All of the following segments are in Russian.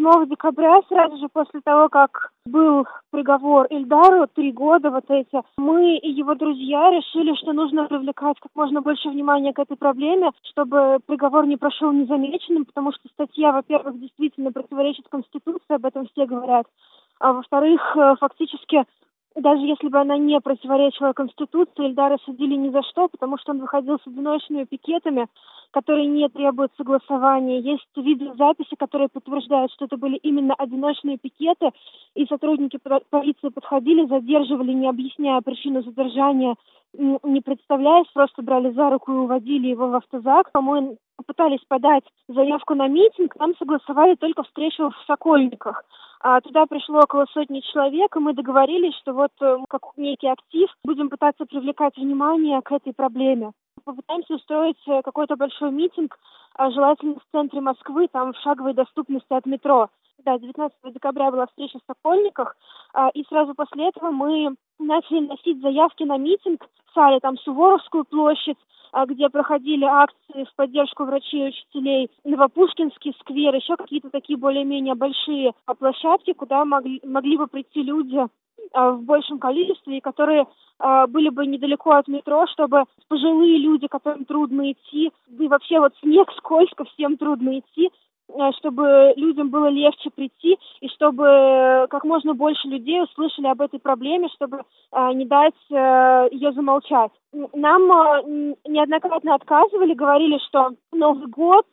7 декабря, сразу же после того, как был приговор Ильдару, 3 года вот эти, мы и его друзья решили, что нужно привлекать как можно больше внимания к этой проблеме, чтобы приговор не прошел незамеченным, потому что статья, во-первых, действительно противоречит Конституции, об этом все говорят, а во-вторых, фактически, даже если бы она не противоречила Конституции, Ильдара судили ни за что, потому что он выходил с одиночными пикетами, которые не требуют согласования. Есть видеозаписи, которые подтверждают, что это были именно одиночные пикеты, и сотрудники полиции подходили, задерживали, не объясняя причину задержания, не представляясь, просто брали за руку и уводили его в автозак. Мы попытались подать заявку на митинг, там согласовали только встречу в Сокольниках. Туда пришло около 100 человек, и мы договорились, что вот как некий актив будем пытаться привлекать внимание к этой проблеме. Попытаемся устроить какой-то большой митинг, желательно в центре Москвы, там в шаговой доступности от метро. Да, 19 декабря была встреча в Сокольниках, и сразу после этого мы начали носить заявки на митинг, писали там Суворовскую площадь, где проходили акции в поддержку врачей и учителей, Новопушкинский сквер, еще какие-то такие более-менее большие площадки, куда могли бы прийти люди в большем количестве, и которые были бы недалеко от метро, чтобы пожилые люди, которым трудно идти, да и вообще вот снег, скользко, всем трудно идти, чтобы людям было легче прийти, и чтобы как можно больше людей услышали об этой проблеме, чтобы не дать ее замолчать. Нам неоднократно отказывали, говорили, что Новый год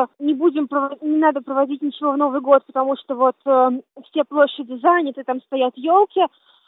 не надо проводить ничего в Новый год, потому что вот все площади заняты, там стоят елки,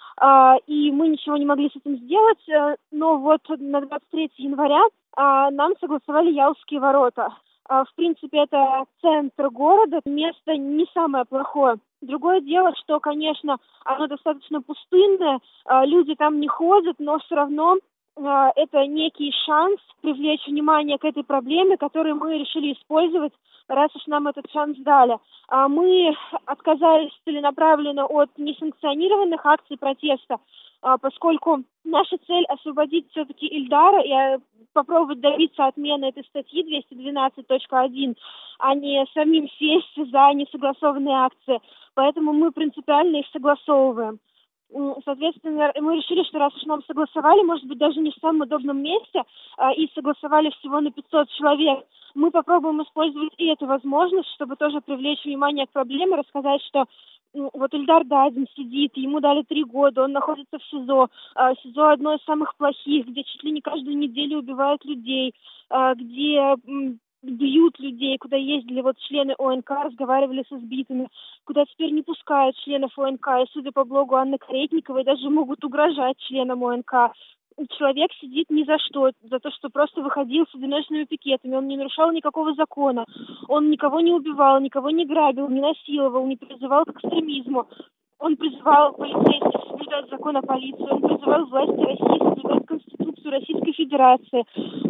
и мы ничего не могли с этим сделать, но вот на 23 января нам согласовали Яузские ворота. В принципе, это центр города, место не самое плохое. Другое дело, что, конечно, оно достаточно пустынное, люди там не ходят, но все равно это некий шанс привлечь внимание к этой проблеме, которую мы решили использовать, раз уж нам этот шанс дали. Мы отказались целенаправленно от несанкционированных акций протеста, поскольку наша цель освободить все-таки Ильдара и попробовать добиться отмены этой статьи 212.1, а не самим сесть за несогласованные акции. Поэтому мы принципиально их согласовываем. Соответственно, мы решили, что раз уж нам согласовали, может быть, даже не в самом удобном месте, и согласовали всего на 500 человек, мы попробуем использовать и эту возможность, чтобы тоже привлечь внимание к проблеме, рассказать, что вот Ильдар Дадин сидит, ему дали 3 года, он находится в СИЗО. СИЗО одно из самых плохих, где чуть ли не каждую неделю убивают людей, где бьют людей, куда ездили вот члены ОНК, разговаривали с избитыми, куда теперь не пускают членов ОНК, и, судя по блогу Анны Каретниковой, даже могут угрожать членам ОНК. Человек сидит ни за что, за то, что просто выходил с одиночными пикетами, он не нарушал никакого закона, он никого не убивал, никого не грабил, не насиловал, не призывал к экстремизму. Он призывал полицейских соблюдать закон о полиции, он призывал власти России соблюдать Конституцию Российской Федерации,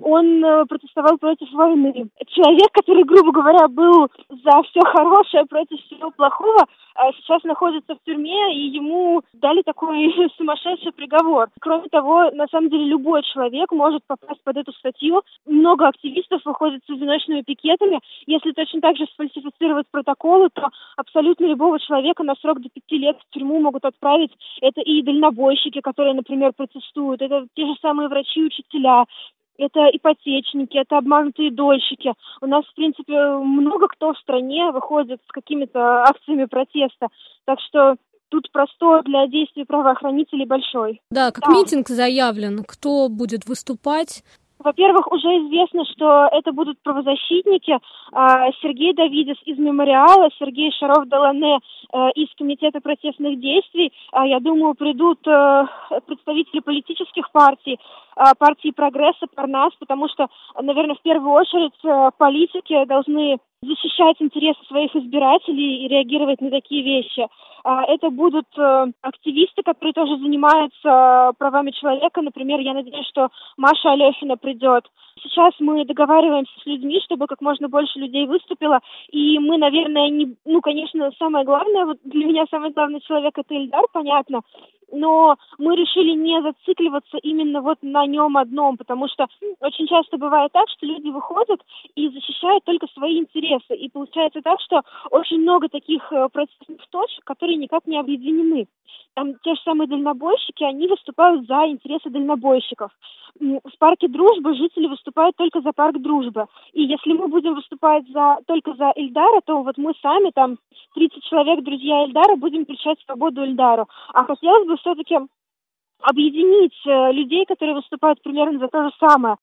он протестовал против войны. Человек, который, грубо говоря, был за все хорошее против всего плохого, сейчас находится в тюрьме, и ему дали такой сумасшедший приговор. Кроме того, на самом деле, любой человек может попасть под эту статью. Много активистов выходят с одиночными пикетами. Если точно так же сфальсифицировать протоколы, то абсолютно любого человека на срок до 5 лет в тюрьму могут отправить. Это и дальнобойщики, которые, например, протестуют, это те же самые врачи и учителя, это ипотечники, это обманутые дольщики. У нас, в принципе, много кто в стране выходит с какими-то акциями протеста. Так что тут простор для действий правоохранителей большой. Да, как митинг заявлен, кто будет выступать? Во-первых, уже известно, что это будут правозащитники. Сергей Давидис из «Мемориала», Сергей Шаров-Долане из Комитета протестных действий. Я думаю, придут представители политических партий, партии «Прогресса», «Парнас», потому что, наверное, в первую очередь политики должны защищать интересы своих избирателей и реагировать на такие вещи. Это будут активисты, которые тоже занимаются правами человека. Например, я надеюсь, что Маша Алехина придет. Сейчас мы договариваемся с людьми, чтобы как можно больше людей выступило. И мы, наверное, конечно, самое главное, вот для меня самый главный человек — это Ильдар, понятно. Но мы решили не зацикливаться именно вот на нем одном, потому что очень часто бывает так, что люди выходят и защищают только свои интересы. интересы. И получается так, что очень много таких протестных точек, которые никак не объединены. Там те же самые дальнобойщики, они выступают за интересы дальнобойщиков. В парке Дружбы жители выступают только за парк Дружбы. И если мы будем выступать только за Ильдара, то вот мы сами, там, 30 человек, друзья Ильдара, будем кричать свободу Ильдару. А хотелось бы все-таки объединить людей, которые выступают примерно за то же самое.